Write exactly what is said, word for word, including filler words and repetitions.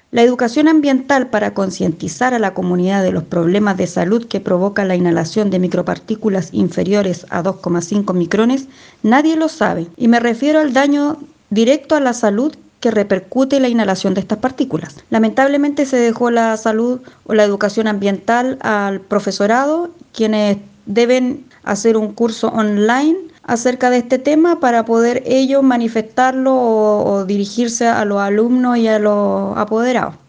La educación ambiental para concientizar a la comunidad de los problemas de salud que provoca la inhalación de micropartículas inferiores a dos coma cinco micrones, nadie lo sabe. Y me refiero al daño directo a la salud que repercute la inhalación de estas partículas. Lamentablemente se dejó la salud o la educación ambiental al profesorado, quienes deben hacer un curso online acerca de este tema para poder ellos manifestarlo o, o dirigirse a los alumnos y a los apoderados.